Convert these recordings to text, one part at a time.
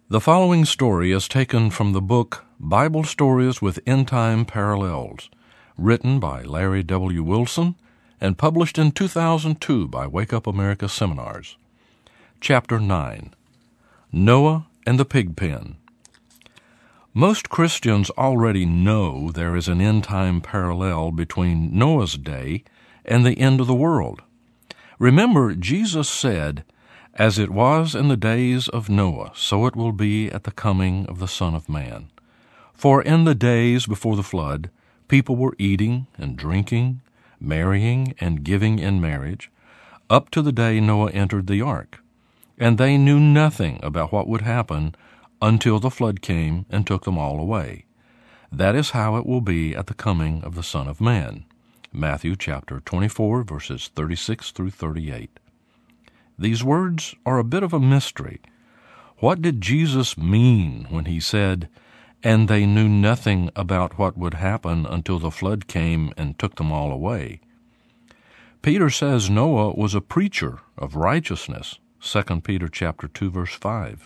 The following story is taken from the book Bible Stories with End-Time Parallels, written by Larry W. Wilson and published in 2002 by Wake Up America Seminars. Chapter 9, Noah and the Pig Pen. Most Christians already know there is an end-time parallel between Noah's day and the end of the world. Remember, Jesus said, "As it was in the days of Noah, so it will be at the coming of the Son of Man. For in the days before the flood, people were eating and drinking, marrying and giving in marriage, up to the day Noah entered the ark. And they knew nothing about what would happen until the flood came and took them all away. That is how it will be at the coming of the Son of Man." Matthew chapter 24, verses 36 through 38. These words are a bit of a mystery. What did Jesus mean when he said, "And they knew nothing about what would happen until the flood came and took them all away"? Peter says Noah was a preacher of righteousness, 2 Peter chapter 2, verse 5.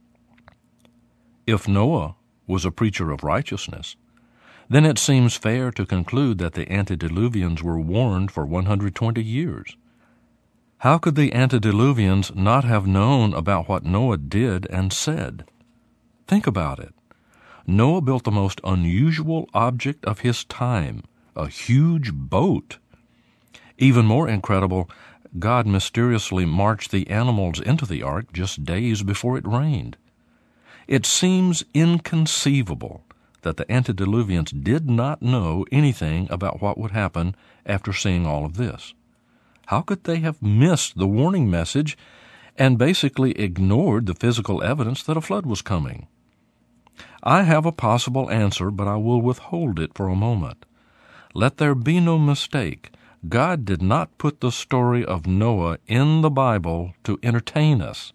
If Noah was a preacher of righteousness, then it seems fair to conclude that the antediluvians were warned for 120 years. How could the antediluvians not have known about what Noah did and said? Think about it. Noah built the most unusual object of his time, a huge boat. Even more incredible, God mysteriously marched the animals into the ark just days before it rained. It seems inconceivable that the antediluvians did not know anything about what would happen after seeing all of this. How could they have missed the warning message and basically ignored the physical evidence that a flood was coming? I have a possible answer, but I will withhold it for a moment. Let there be no mistake. God did not put the story of Noah in the Bible to entertain us.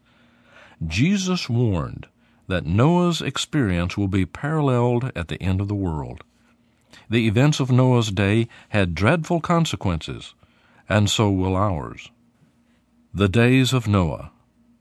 Jesus warned that Noah's experience will be paralleled at the end of the world. The events of Noah's day had dreadful consequences, and so will ours. The days of Noah.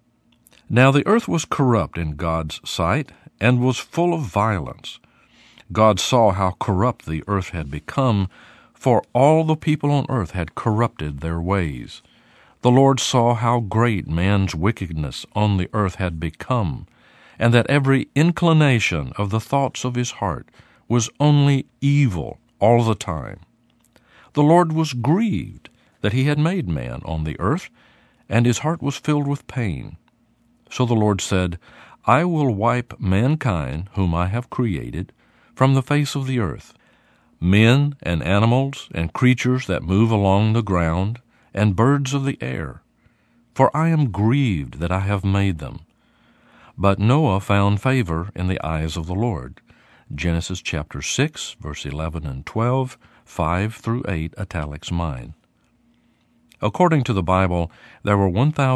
Now the earth was corrupt in God's sight and was full of violence. God saw how corrupt the earth had become, for all the people on earth had corrupted their ways. The Lord saw how great man's wickedness on the earth had become, and that every inclination of the thoughts of his heart was only evil all the time. The Lord was grieved that he had made man on the earth, and his heart was filled with pain. So the Lord said, "I will wipe mankind, whom I have created, from the face of the earth, men and animals and creatures that move along the ground, and birds of the air, for I am grieved that I have made them." But Noah found favor in the eyes of the Lord. Genesis chapter 6, verse 11 and 12, 5 through 8, italics mine. According to the Bible, there were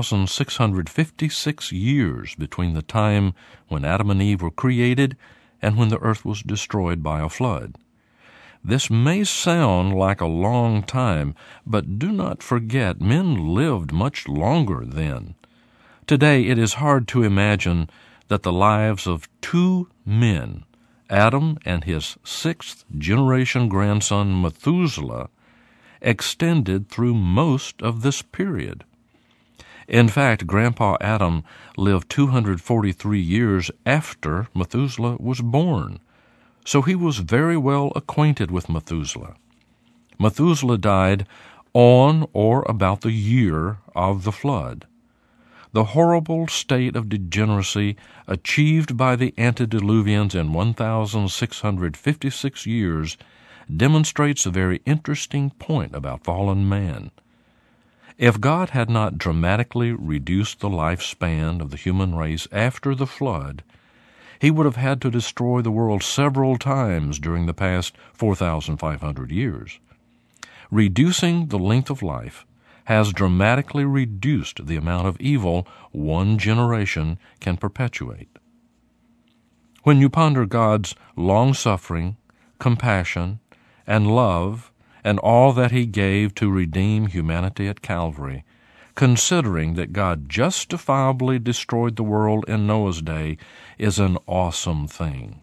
1,656 years between the time when Adam and Eve were created and when the earth was destroyed by a flood. This may sound like a long time, but do not forget men lived much longer then. Today it is hard to imagine that the lives of two men, Adam and his sixth-generation grandson Methuselah, extended through most of this period. In fact, Grandpa Adam lived 243 years after Methuselah was born, so he was very well acquainted with Methuselah. Methuselah died on or about the year of the flood. The horrible state of degeneracy achieved by the antediluvians in 1,656 years demonstrates a very interesting point about fallen man. If God had not dramatically reduced the lifespan of the human race after the flood, he would have had to destroy the world several times during the past 4,500 years. Reducing the length of life has dramatically reduced the amount of evil one generation can perpetuate. When you ponder God's long-suffering, compassion, and love, and all that he gave to redeem humanity at Calvary, considering that God justifiably destroyed the world in Noah's day is an awesome thing.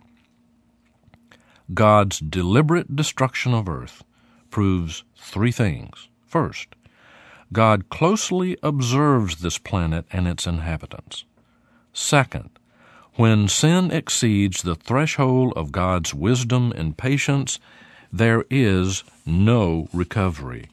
God's deliberate destruction of earth proves three things. First, God closely observes this planet and its inhabitants. Second, when sin exceeds the threshold of God's wisdom and patience, there is no recovery.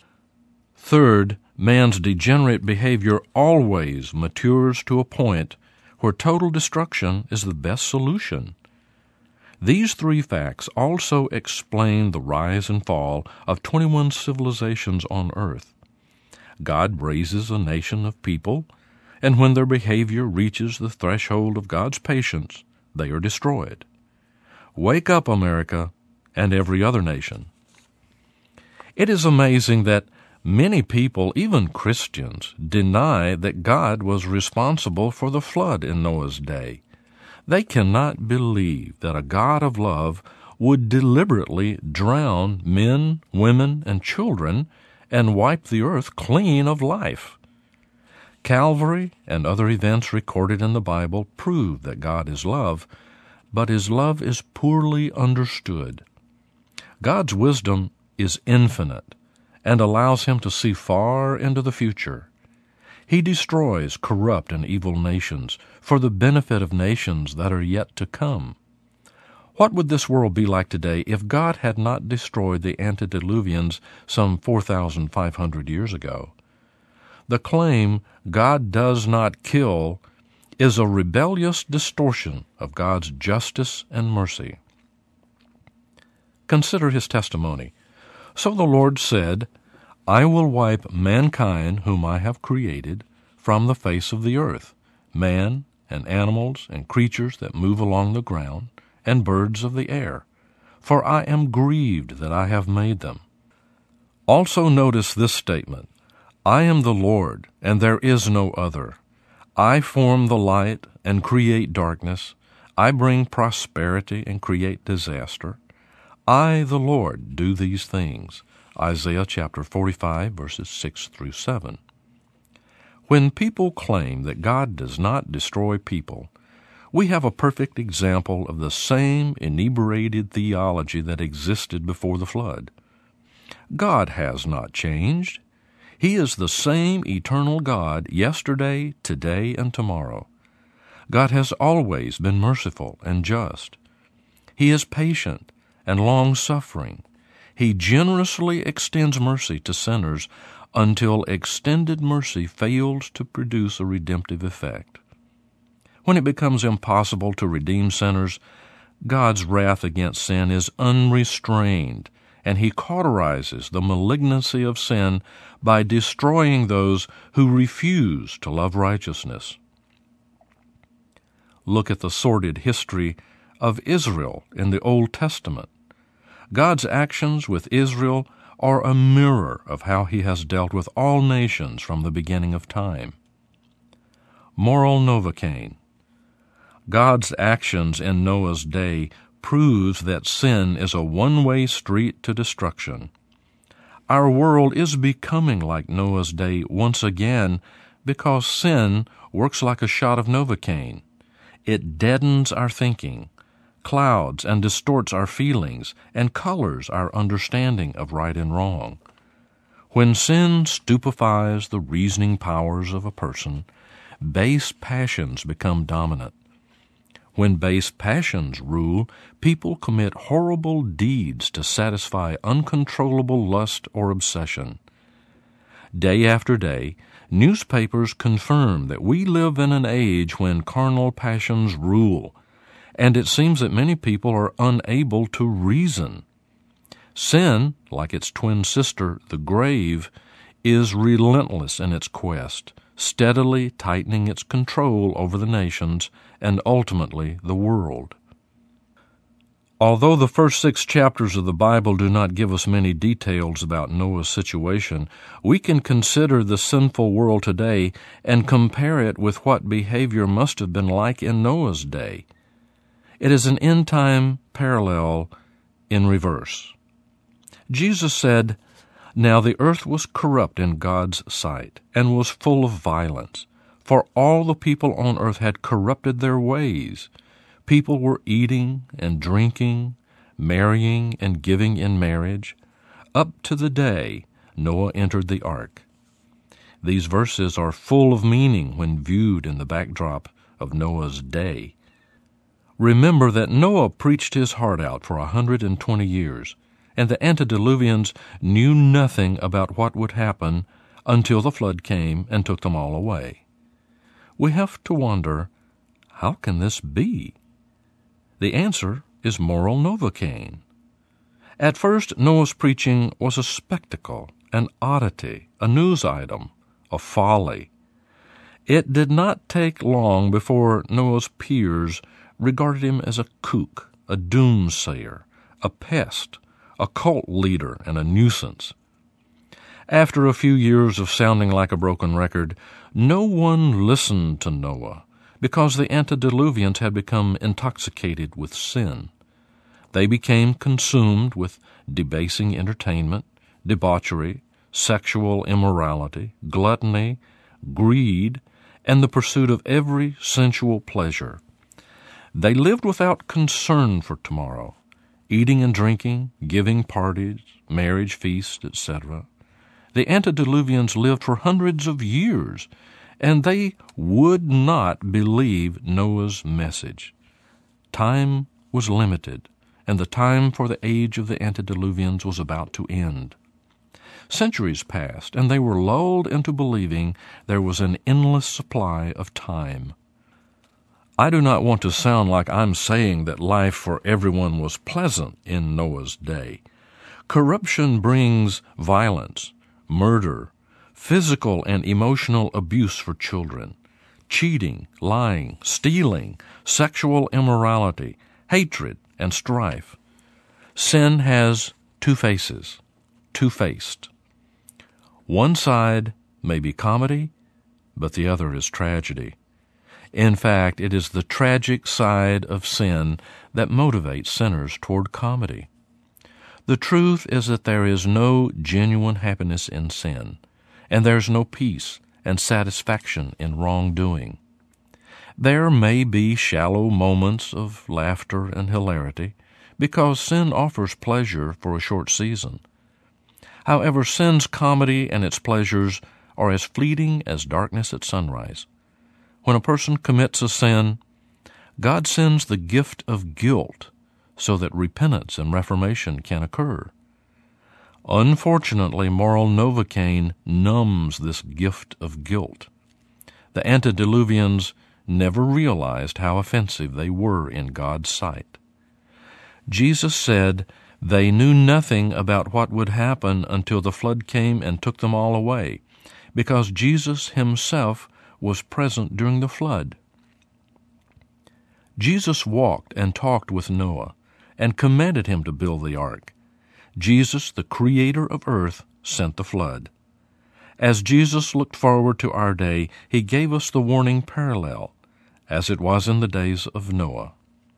Third, man's degenerate behavior always matures to a point where total destruction is the best solution. These three facts also explain the rise and fall of 21 civilizations on earth. God raises a nation of people, and when their behavior reaches the threshold of God's patience, they are destroyed. Wake up, America, and every other nation. It is amazing that many people, even Christians, deny that God was responsible for the flood in Noah's day. They cannot believe that a God of love would deliberately drown men, women, and children and wipe the earth clean of life. Calvary and other events recorded in the Bible prove that God is love, but His love is poorly understood. God's wisdom is infinite and allows Him to see far into the future. He destroys corrupt and evil nations for the benefit of nations that are yet to come. What would this world be like today if God had not destroyed the antediluvians some 4,500 years ago? The claim, God does not kill, is a rebellious distortion of God's justice and mercy. Consider His testimony. So the Lord said, I will wipe mankind whom I have created from the face of the earth, man and animals and creatures that move along the ground, and birds of the air, for I am grieved that I have made them. Also notice this statement, I am the Lord, and there is no other. I form the light and create darkness. I bring prosperity and create disaster. I, the Lord, do these things. Isaiah chapter 45, verses 6 through 7. When people claim that God does not destroy people, we have a perfect example of the same inebriated theology that existed before the flood. God has not changed. He is the same eternal God yesterday, today, and tomorrow. God has always been merciful and just. He is patient and long-suffering. He generously extends mercy to sinners until extended mercy fails to produce a redemptive effect. When it becomes impossible to redeem sinners, God's wrath against sin is unrestrained, and He cauterizes the malignancy of sin by destroying those who refuse to love righteousness. Look at the sordid history of Israel in the Old Testament. God's actions with Israel are a mirror of how He has dealt with all nations from the beginning of time. Moral Novocaine. God's actions in Noah's day proves that sin is a one-way street to destruction. Our world is becoming like Noah's day once again because sin works like a shot of Novocaine. It deadens our thinking, clouds and distorts our feelings, and colors our understanding of right and wrong. When sin stupefies the reasoning powers of a person, base passions become dominant. When base passions rule, people commit horrible deeds to satisfy uncontrollable lust or obsession. Day after day, newspapers confirm that we live in an age when carnal passions rule, and it seems that many people are unable to reason. Sin, like its twin sister, the grave, is relentless in its quest, steadily tightening its control over the nations and ultimately the world. Although the first 6 chapters of the Bible do not give us many details about Noah's situation, we can consider the sinful world today and compare it with what behavior must have been like in Noah's day. It is an end-time parallel in reverse. Jesus said, Now the earth was corrupt in God's sight, and was full of violence, for all the people on earth had corrupted their ways. People were eating and drinking, marrying and giving in marriage, up to the day Noah entered the ark. These verses are full of meaning when viewed in the backdrop of Noah's day. Remember that Noah preached his heart out for 120 years, and the antediluvians knew nothing about what would happen until the flood came and took them all away. We have to wonder, how can this be? The answer is moral Novocaine. At first, Noah's preaching was a spectacle, an oddity, a news item, a folly. It did not take long before Noah's peers regarded him as a kook, a doomsayer, a pest, a cult leader, and a nuisance. After a few years of sounding like a broken record, no one listened to Noah because the antediluvians had become intoxicated with sin. They became consumed with debasing entertainment, debauchery, sexual immorality, gluttony, greed, and the pursuit of every sensual pleasure. They lived without concern for tomorrow, eating and drinking, giving parties, marriage feasts, etc. The antediluvians lived for hundreds of years, and they would not believe Noah's message. Time was limited, and the time for the age of the antediluvians was about to end. Centuries passed, and they were lulled into believing there was an endless supply of time. I do not want to sound like I'm saying that life for everyone was pleasant in Noah's day. Corruption brings violence, murder, physical and emotional abuse for children, cheating, lying, stealing, sexual immorality, hatred, and strife. Sin has two faces, two-faced. One side may be comedy, but the other is tragedy. In fact, it is the tragic side of sin that motivates sinners toward comedy. The truth is that there is no genuine happiness in sin, and there's no peace and satisfaction in wrongdoing. There may be shallow moments of laughter and hilarity, because sin offers pleasure for a short season. However, sin's comedy and its pleasures are as fleeting as darkness at sunrise. When a person commits a sin, God sends the gift of guilt so that repentance and reformation can occur. Unfortunately, moral Novocaine numbs this gift of guilt. The antediluvians never realized how offensive they were in God's sight. Jesus said they knew nothing about what would happen until the flood came and took them all away, because Jesus himself was present during the flood. Jesus walked and talked with Noah and commanded him to build the ark. Jesus, the creator of earth, sent the flood. As Jesus looked forward to our day, he gave us the warning parallel, as it was in the days of Noah.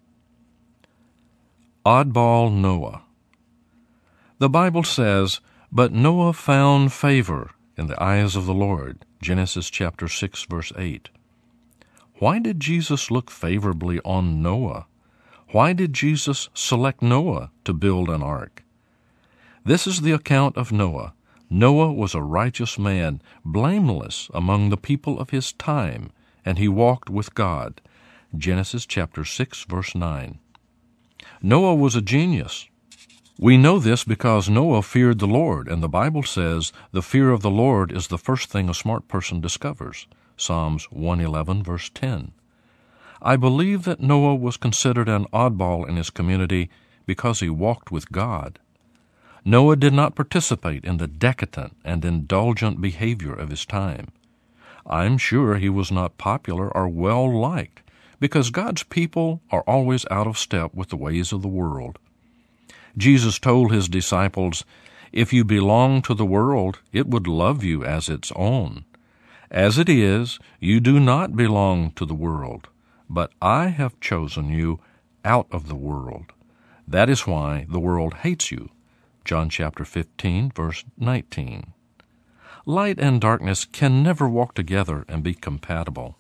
Oddball Noah. The Bible says, "But Noah found favor in the eyes of the Lord." Genesis chapter 6, verse 8. Why did Jesus look favorably on Noah? Why did Jesus select Noah to build an ark? This is the account of Noah. Noah was a righteous man, blameless among the people of his time, and he walked with God. Genesis chapter 6, verse 9. Noah was a genius. We know this because Noah feared the Lord, and the Bible says the fear of the Lord is the first thing a smart person discovers. Psalms 111, verse 10. I believe that Noah was considered an oddball in his community because he walked with God. Noah did not participate in the decadent and indulgent behavior of his time. I'm sure he was not popular or well-liked because God's people are always out of step with the ways of the world. Jesus told his disciples, "If you belong to the world, it would love you as its own. As it is, you do not belong to the world, but I have chosen you out of the world. That is why the world hates you." John chapter 15, verse 19. Light and darkness can never walk together and be compatible.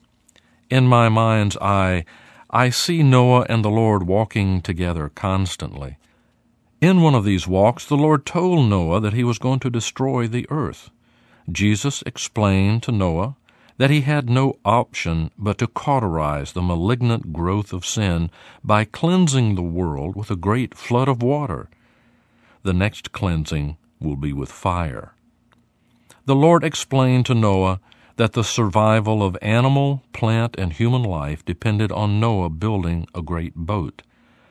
In my mind's eye, I see Noah and the Lord walking together constantly. In one of these walks, the Lord told Noah that he was going to destroy the earth. Jesus explained to Noah that he had no option but to cauterize the malignant growth of sin by cleansing the world with a great flood of water. The next cleansing will be with fire. The Lord explained to Noah that the survival of animal, plant, and human life depended on Noah building a great boat.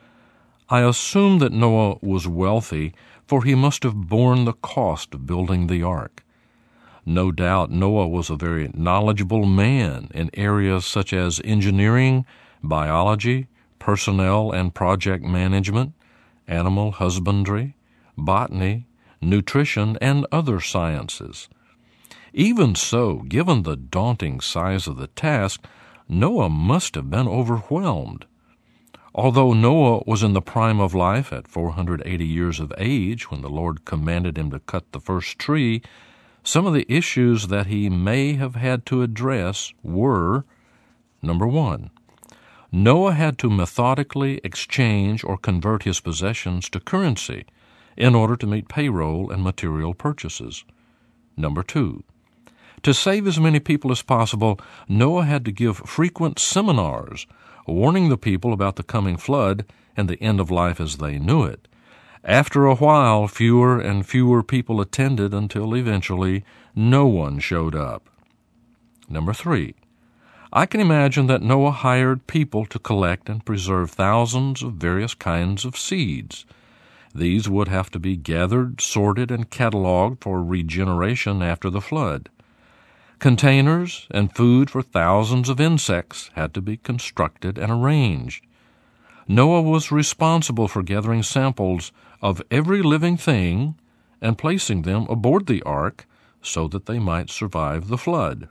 I assume that Noah was wealthy, for he must have borne the cost of building the ark. No doubt Noah was a very knowledgeable man in areas such as engineering, biology, personnel and project management, animal husbandry, botany, nutrition, and other sciences. Even so, given the daunting size of the task, Noah must have been overwhelmed. Although Noah was in the prime of life at 480 years of age when the Lord commanded him to cut the first tree, some of the issues that he may have had to address were, number 1, Noah had to methodically exchange or convert his possessions to currency in order to meet payroll and material purchases. Number 2, to save as many people as possible, Noah had to give frequent seminars warning the people about the coming flood and the end of life as they knew it. After a while, fewer and fewer people attended until eventually no one showed up. Number 3, I can imagine that Noah hired people to collect and preserve thousands of various kinds of seeds. These would have to be gathered, sorted, and cataloged for regeneration after the flood. Containers and food for thousands of insects had to be constructed and arranged. Noah was responsible for gathering samples of every living thing and placing them aboard the ark so that they might survive the flood.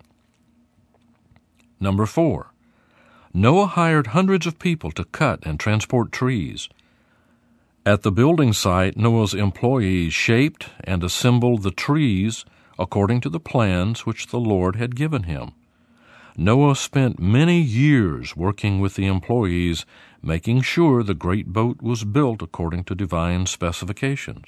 Number 4, Noah hired hundreds of people to cut and transport trees. At the building site, Noah's employees shaped and assembled the trees according to the plans which the Lord had given him. Noah spent many years working with the employees, making sure the great boat was built according to divine specifications.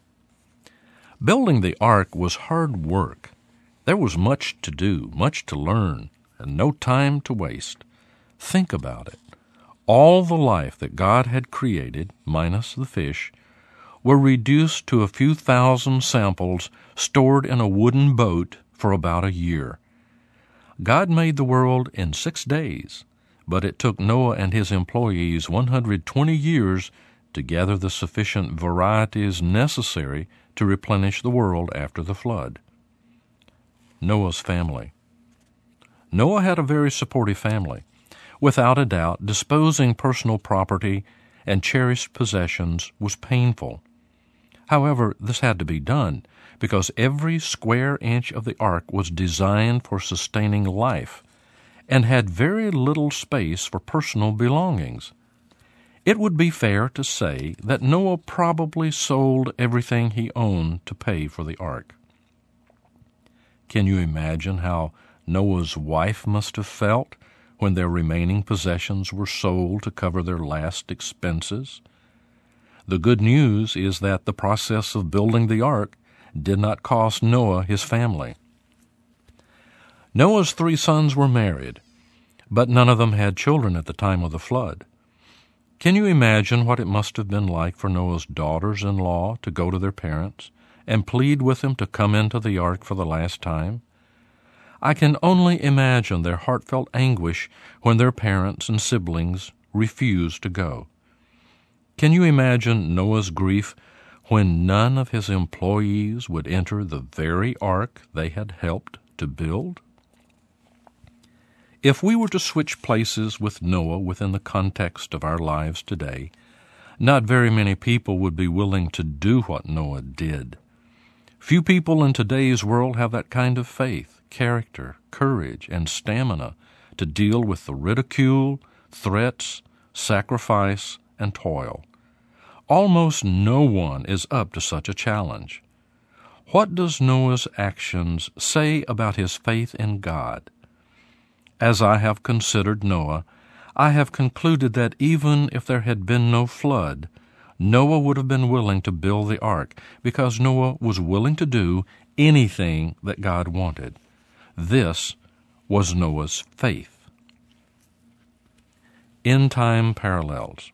Building the ark was hard work. There was much to do, much to learn, and no time to waste. Think about it. All the life that God had created, minus the fish, were reduced to a few thousand samples stored in a wooden boat for about a year. God made the world in 6 days, but it took Noah and his employees 120 years to gather the sufficient varieties necessary to replenish the world after the flood. Noah's family. Noah had a very supportive family. Without a doubt, disposing personal property and cherished possessions was painful. However, this had to be done because every square inch of the ark was designed for sustaining life and had very little space for personal belongings. It would be fair to say that Noah probably sold everything he owned to pay for the ark. Can you imagine how Noah's wife must have felt when their remaining possessions were sold to cover their last expenses? The good news is that the process of building the ark did not cost Noah his family. Noah's 3 sons were married, but none of them had children at the time of the flood. Can you imagine what it must have been like for Noah's daughters-in-law to go to their parents and plead with them to come into the ark for the last time? I can only imagine their heartfelt anguish when their parents and siblings refused to go. Can you imagine Noah's grief when none of his employees would enter the very ark they had helped to build? If we were to switch places with Noah within the context of our lives today, not very many people would be willing to do what Noah did. Few people in today's world have that kind of faith, character, courage, and stamina to deal with the ridicule, threats, sacrifice, and toil. Almost no one is up to such a challenge. What does Noah's actions say about his faith in God? As I have considered Noah, I have concluded that even if there had been no flood, Noah would have been willing to build the ark because Noah was willing to do anything that God wanted. This was Noah's faith. End-time parallels.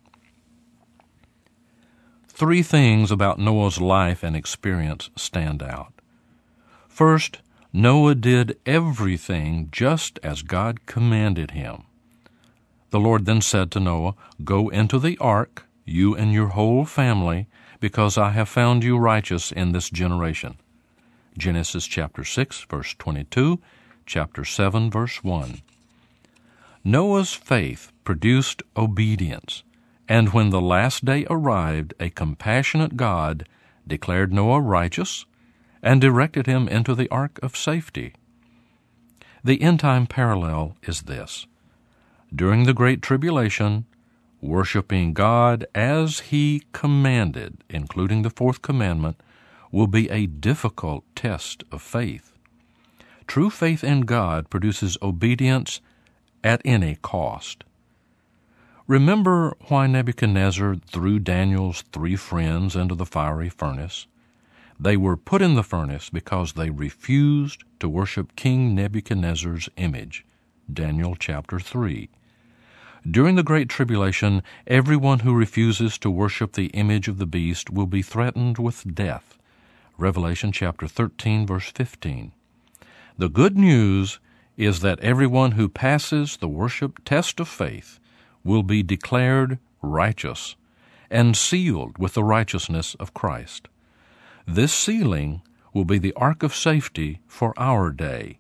3 things about Noah's life and experience stand out. First, Noah did everything just as God commanded him. The Lord then said to Noah, "Go into the ark, you and your whole family, because I have found you righteous in this generation." Genesis chapter 6, verse 22, chapter 7, verse 1. Noah's faith produced obedience, and when the last day arrived, a compassionate God declared Noah righteous and directed him into the ark of safety. The end-time parallel is this. During the Great Tribulation, worshiping God as He commanded, including the 4th commandment, will be a difficult test of faith. True faith in God produces obedience at any cost. Remember why Nebuchadnezzar threw Daniel's 3 friends into the fiery furnace? They were put in the furnace because they refused to worship King Nebuchadnezzar's image. Daniel chapter 3. During the Great Tribulation, everyone who refuses to worship the image of the beast will be threatened with death. Revelation chapter 13, verse 15. The good news is that everyone who passes the worship test of faith will be declared righteous and sealed with the righteousness of Christ. This sealing will be the ark of safety for our day.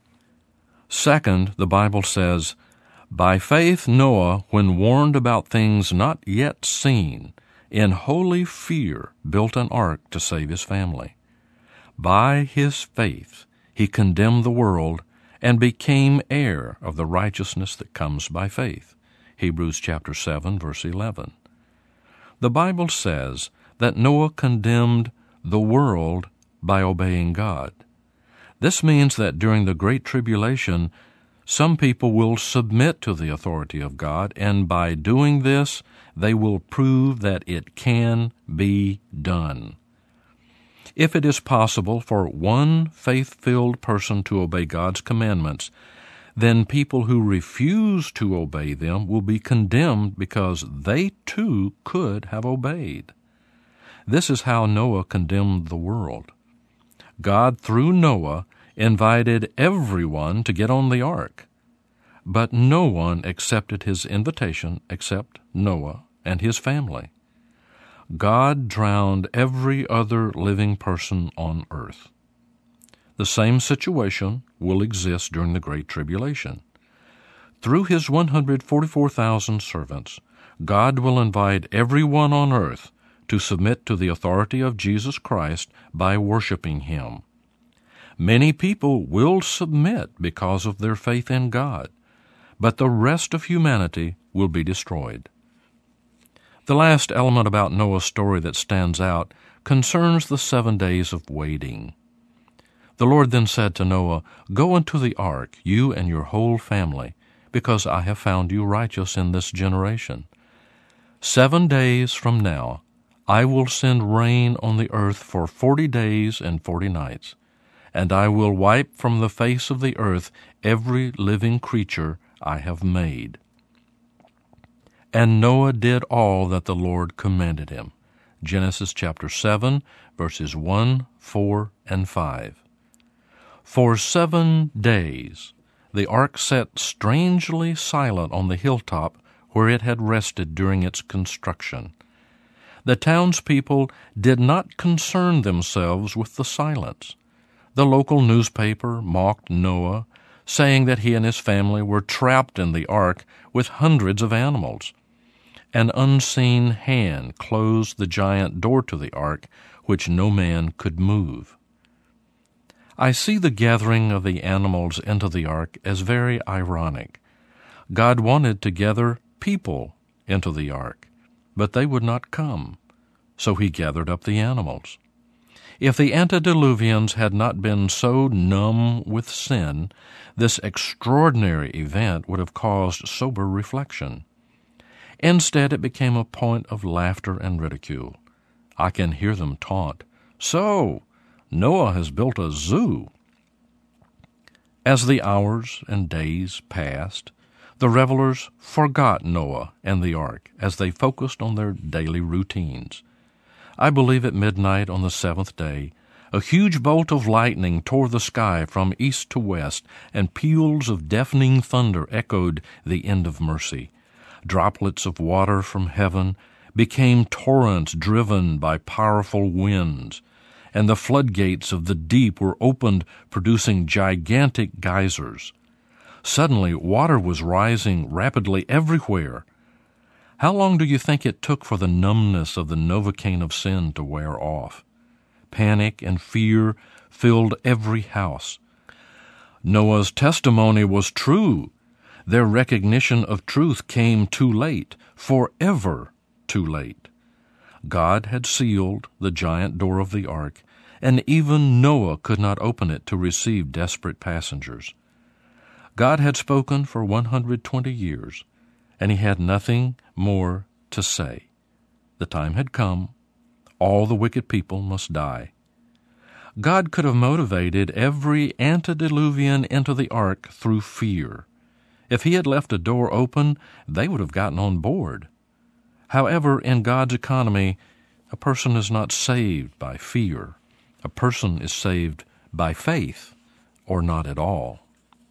Second, the Bible says, "By faith Noah, when warned about things not yet seen, in holy fear built an ark to save his family. By his faith he condemned the world and became heir of the righteousness that comes by faith." Hebrews chapter 7, verse 11. The Bible says that Noah condemned the world by obeying God. This means that during the Great Tribulation, some people will submit to the authority of God, and by doing this, they will prove that it can be done. If it is possible for one faith-filled person to obey God's commandments, then people who refuse to obey them will be condemned because they too could have obeyed. This is how Noah condemned the world. God, through Noah, invited everyone to get on the ark, but no one accepted his invitation except Noah and his family. God drowned every other living person on earth. The same situation will exist during the Great Tribulation. Through His 144,000 servants, God will invite everyone on earth to submit to the authority of Jesus Christ by worshiping Him. Many people will submit because of their faith in God, but the rest of humanity will be destroyed. The last element about Noah's story that stands out concerns the 7 days of waiting. The Lord then said to Noah, "Go into the ark, you and your whole family, because I have found you righteous in this generation. 7 days from now, I will send rain on the earth for 40 days and 40 nights, and I will wipe from the face of the earth every living creature I have made." And Noah did all that the Lord commanded him. Genesis chapter 7, verses 1, 4, and 5. For 7 days the ark sat strangely silent on the hilltop where it had rested during its construction. The townspeople did not concern themselves with the silence. The local newspaper mocked Noah, saying that he and his family were trapped in the ark with hundreds of animals. An unseen hand closed the giant door to the ark, which no man could move. I see the gathering of the animals into the ark as very ironic. God wanted to gather people into the ark, but they would not come. so he gathered up the animals. If the antediluvians had not been so numb with sin, this extraordinary event would have caused sober reflection. Instead, it became a point of laughter and ridicule. I can hear them taunt, "So, Noah has built a zoo." As the hours and days passed, the revelers forgot Noah and the ark as they focused on their daily routines. I believe at midnight on the seventh day, a huge bolt of lightning tore the sky from east to west, and peals of deafening thunder echoed the end of mercy. Droplets of water from heaven became torrents driven by powerful winds, and the floodgates of the deep were opened, producing gigantic geysers. Suddenly, water was rising rapidly everywhere. How long do you think it took for the numbness of the Novocaine of sin to wear off? Panic and fear filled every house. Noah's testimony was true. Their recognition of truth came too late, forever too late. God had sealed the giant door of the ark, and even Noah could not open it to receive desperate passengers. God had spoken for 120 years, and he had nothing more to say. The time had come. All the wicked people must die. God could have motivated every antediluvian into the ark through fear. If he had left a door open, they would have gotten on board. However, in God's economy, a person is not saved by fear. A person is saved by faith, or not at all.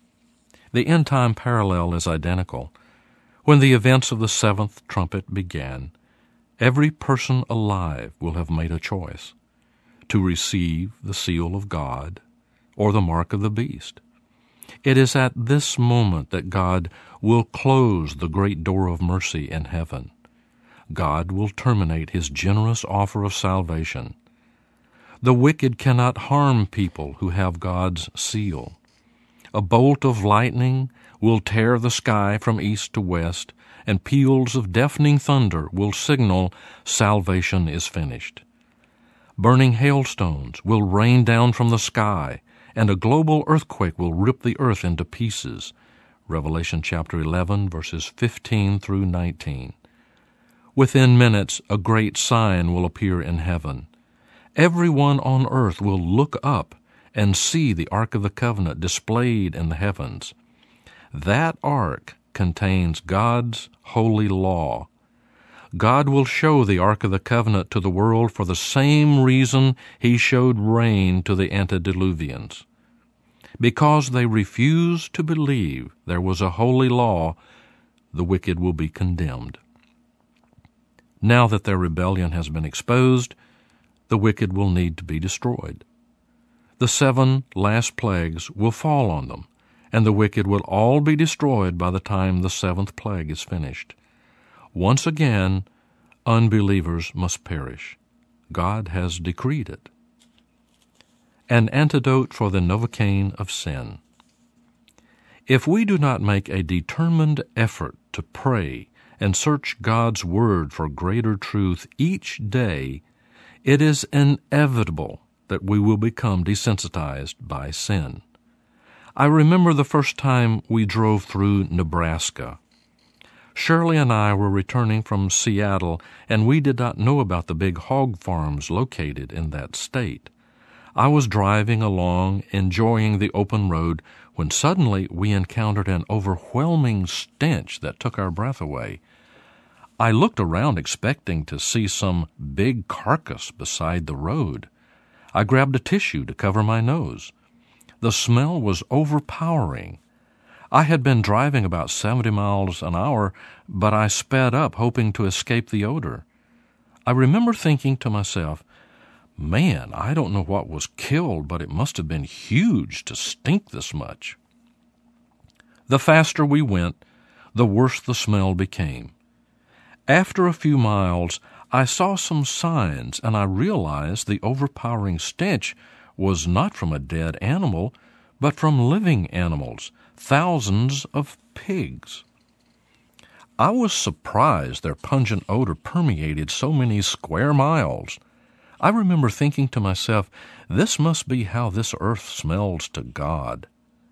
The end-time parallel is identical. When the events of the seventh trumpet began, every person alive will have made a choice to receive the seal of God or the mark of the beast. It is at this moment that God will close the great door of mercy in heaven. God will terminate his generous offer of salvation. The wicked cannot harm people who have God's seal. A bolt of lightning will tear the sky from east to west, and peals of deafening thunder will signal salvation is finished. Burning hailstones will rain down from the sky, and a global earthquake will rip the earth into pieces. Revelation chapter 11, verses 15 through 19. Within minutes, a great sign will appear in heaven. Everyone on earth will look up and see the Ark of the Covenant displayed in the heavens. That ark contains God's holy law. God will show the Ark of the Covenant to the world for the same reason he showed rain to the antediluvians. Because they refused to believe there was a holy law, the wicked will be condemned. Now that their rebellion has been exposed, the wicked will need to be destroyed. The 7 last plagues will fall on them, and the wicked will all be destroyed by the time the 7th plague is finished. Once again, unbelievers must perish. God has decreed it. An antidote for the Novocaine of sin. If we do not make a determined effort to pray and search God's Word for greater truth each day, it is inevitable that we will become desensitized by sin. I remember the first time we drove through Nebraska. Shirley and I were returning from Seattle, and we did not know about the big hog farms located in that state. I was driving along, enjoying the open road, when suddenly we encountered an overwhelming stench that took our breath away. I looked around expecting to see some big carcass beside the road. I grabbed a tissue to cover my nose. The smell was overpowering. I had been driving about 70 miles an hour, but I sped up hoping to escape the odor. I remember thinking to myself, man, I don't know what was killed, but it must have been huge to stink this much. The faster we went, the worse the smell became. After a few miles, I saw some signs, and I realized the overpowering stench was not from a dead animal, but from living animals, thousands of pigs. I was surprised their pungent odor permeated so many square miles. I remember thinking to myself, this must be how this earth smells to God.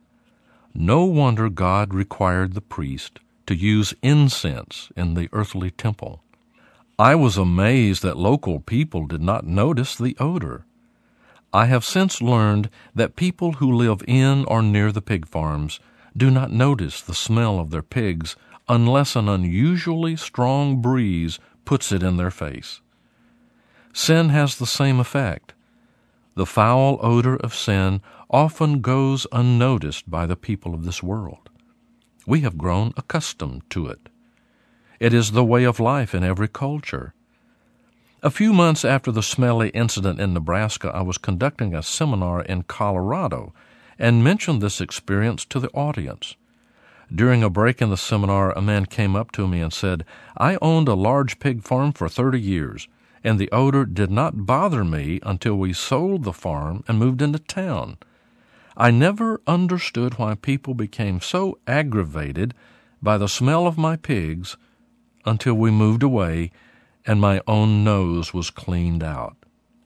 No wonder God required the priest to use incense in the earthly temple. I was amazed that local people did not notice the odor. I have since learned that people who live in or near the pig farms do not notice the smell of their pigs unless an unusually strong breeze puts it in their face. Sin has the same effect. The foul odor of sin often goes unnoticed by the people of this world. We have grown accustomed to it. It is the way of life in every culture. A few months after the smelly incident in Nebraska, I was conducting a seminar in Colorado and mentioned this experience to the audience. During a break in the seminar, a man came up to me and said, "I owned a large pig farm for 30 years, and the odor did not bother me until we sold the farm and moved into town. I never understood why people became so aggravated by the smell of my pigs until we moved away and my own nose was cleaned out."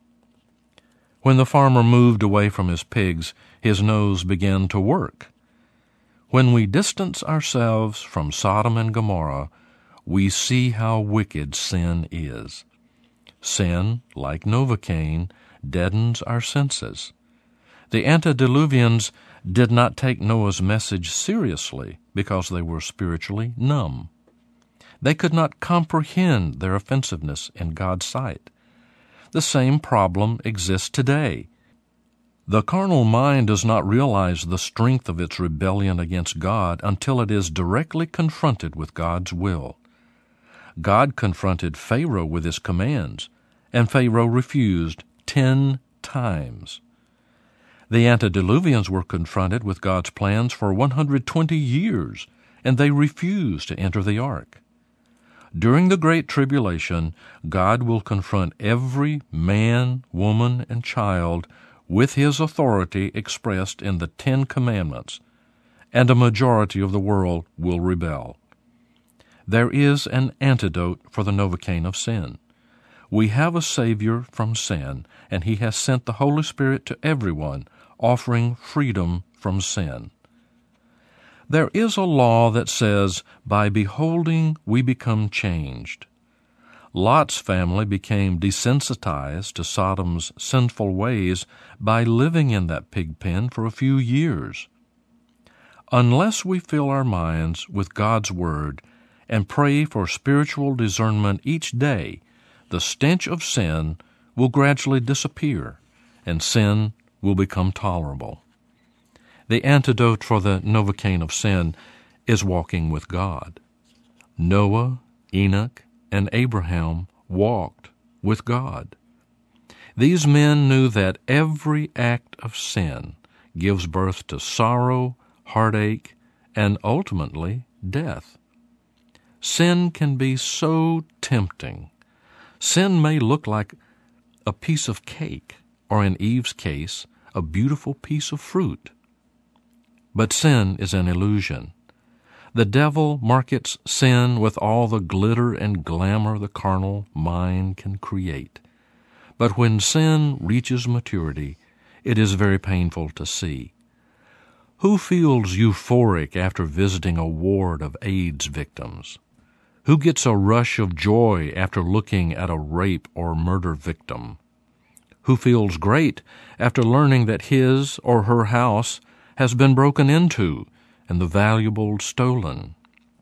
When the farmer moved away from his pigs, his nose began to work. When we distance ourselves from Sodom and Gomorrah, we see how wicked sin is. Sin, like Novocaine, deadens our senses. The antediluvians did not take Noah's message seriously because they were spiritually numb. They could not comprehend their offensiveness in God's sight. The same problem exists today. The carnal mind does not realize the strength of its rebellion against God until it is directly confronted with God's will. God confronted Pharaoh with his commands, and Pharaoh refused 10 times. The antediluvians were confronted with God's plans for 120 years, and they refused to enter the ark. During the Great Tribulation, God will confront every man, woman, and child with His authority expressed in the 10 Commandments, and a majority of the world will rebel. There is an antidote for the Novocaine of sin. We have a Savior from sin, and He has sent the Holy Spirit to everyone, offering freedom from sin. There is a law that says, "By beholding we become changed." Lot's family became desensitized to Sodom's sinful ways by living in that pig pen for a few years. Unless we fill our minds with God's Word and pray for spiritual discernment each day, the stench of sin will gradually disappear, and sin will become tolerable. The antidote for the Novocaine of sin is walking with God. Noah, Enoch, and Abraham walked with God. These men knew that every act of sin gives birth to sorrow, heartache, and ultimately death. Sin can be so tempting. Sin may look like a piece of cake, or in Eve's case, a beautiful piece of fruit. But sin is an illusion. The devil markets sin with all the glitter and glamour the carnal mind can create. But when sin reaches maturity, it is very painful to see. Who feels euphoric after visiting a ward of AIDS victims? Who gets a rush of joy after looking at a rape or murder victim? Who feels great after learning that his or her house has been broken into and the valuables stolen?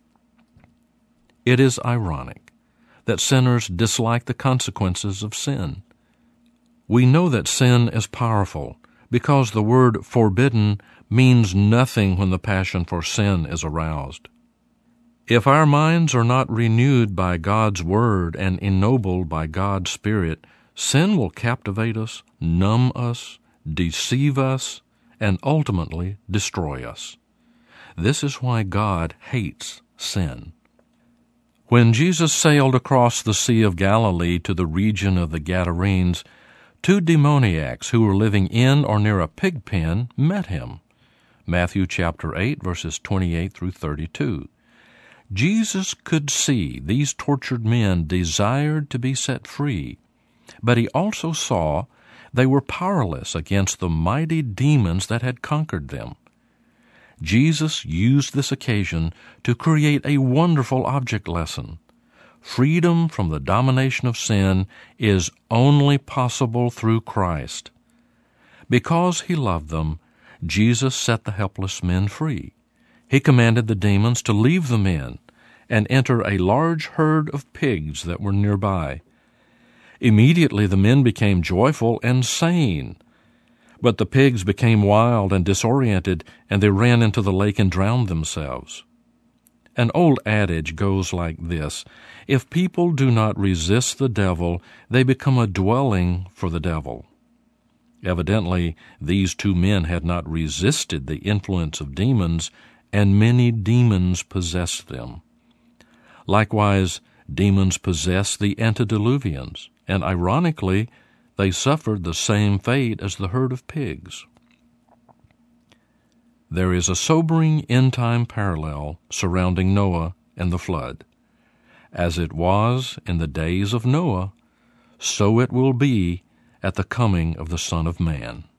It is ironic that sinners dislike the consequences of sin. We know that sin is powerful because the word forbidden means nothing when the passion for sin is aroused. If our minds are not renewed by God's Word and ennobled by God's Spirit, sin will captivate us, numb us, deceive us, and ultimately destroy us. This is why God hates sin. When Jesus sailed across the Sea of Galilee to the region of the Gadarenes, 2 demoniacs who were living in or near a pig pen met him. Matthew chapter 8, verses 28 through 32. Jesus could see these tortured men desired to be set free, but he also saw they were powerless against the mighty demons that had conquered them. Jesus used this occasion to create a wonderful object lesson. Freedom from the domination of sin is only possible through Christ. Because he loved them, Jesus set the helpless men free. He commanded the demons to leave the men and enter a large herd of pigs that were nearby. Immediately the men became joyful and sane, but the pigs became wild and disoriented, and they ran into the lake and drowned themselves. An old adage goes like this: if people do not resist the devil, they become a dwelling for the devil. Evidently, these two men had not resisted the influence of demons, and many demons possessed them. Likewise, demons possessed the antediluvians, and ironically, they suffered the same fate as the herd of pigs. There is a sobering end-time parallel surrounding Noah and the flood. As it was in the days of Noah, so it will be at the coming of the Son of Man.